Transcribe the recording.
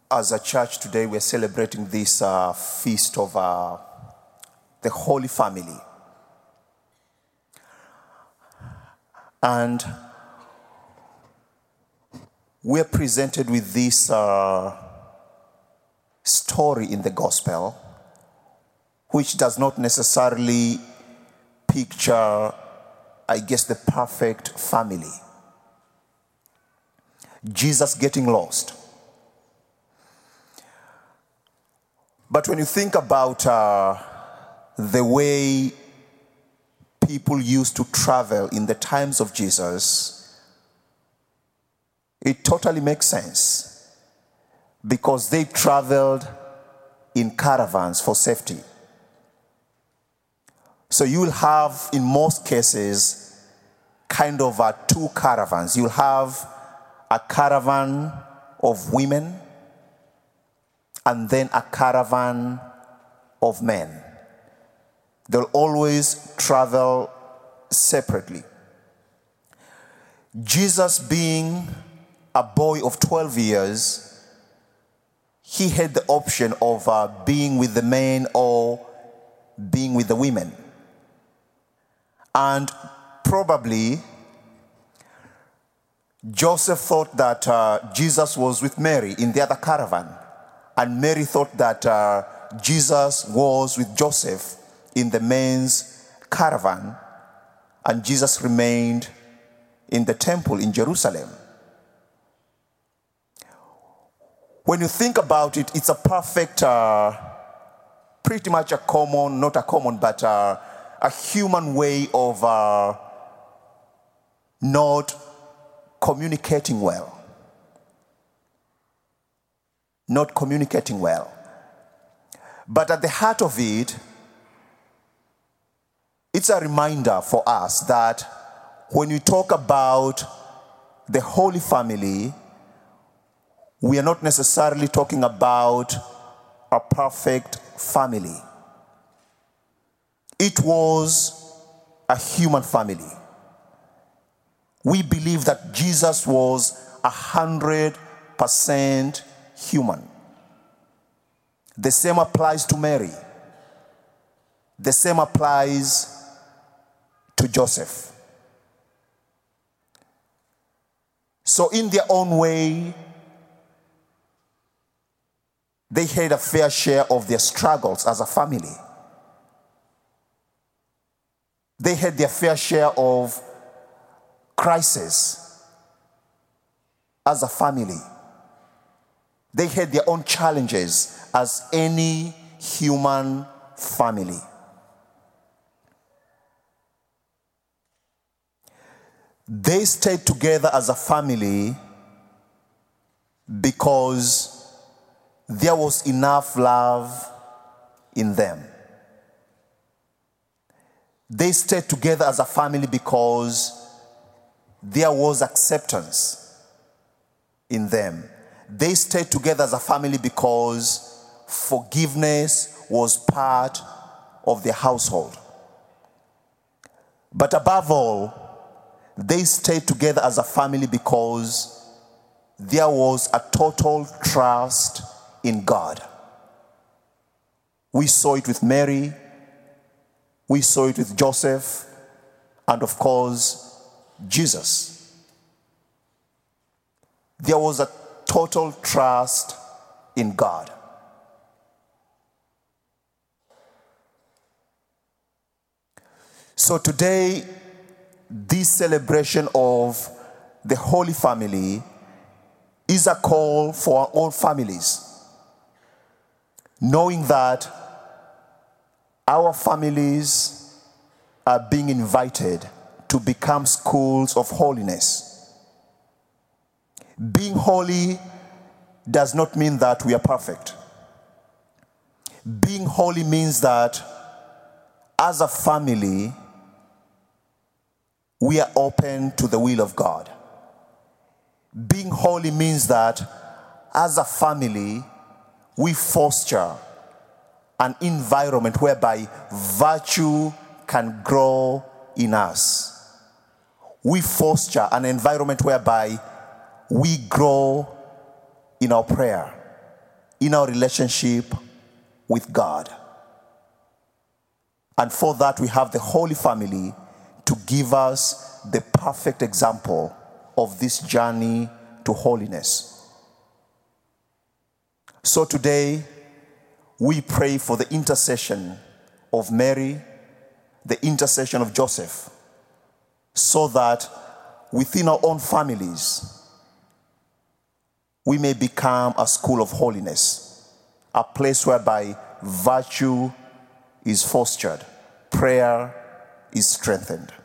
As a church today, we're celebrating this feast of the Holy Family. And we're presented with this story in the gospel, which does not necessarily picture, the perfect family. Jesus getting lost. But when you think about the way people used to travel in the times of Jesus, it totally makes sense, because they traveled in caravans for safety. So you will have, in most cases, kind of two caravans. You'll have a caravan of women and then a caravan of men. They'll always travel separately. Jesus, being a boy of 12 years, he had the option of being with the men or being with the women. And probably Joseph thought that Jesus was with Mary in the other caravan. And Mary thought that Jesus was with Joseph in the men's caravan. And Jesus remained in the temple in Jerusalem. When you think about it, it's a perfect, pretty much a common, not a common, but a human way of not communicating well. Not communicating well. But at the heart of it, it's a reminder for us that when we talk about the Holy Family, we are not necessarily talking about a perfect family. It was a human family. We believe that Jesus was 100% human. The same applies to Mary. The same applies to Joseph. So in their own way, they had a fair share of their struggles as a family. They had their fair share of crises as a family. They had their own challenges as any human family. They stayed together as a family because there was enough love in them. They stayed together as a family because there was acceptance in them. They stayed together as a family because forgiveness was part of their household. But above all, they stayed together as a family because there was a total trust in God. We saw it with Mary, we saw it with Joseph, and of course, Jesus. There was a total trust in God. So today, this celebration of the Holy Family is a call for all families, knowing that our families are being invited to become schools of holiness. Being holy does not mean that we are perfect. Being holy means that as a family, we are open to the will of God. Being holy means that as a family, we foster an environment whereby virtue can grow in us. We foster an environment whereby we grow in our prayer. in our relationship with God. And for that, we have the Holy Family to give us the perfect example of this journey to holiness. So today, we pray for the intercession of Mary, the intercession of Joseph, so that within our own families, we may become a school of holiness, a place whereby virtue is fostered, prayer is strengthened.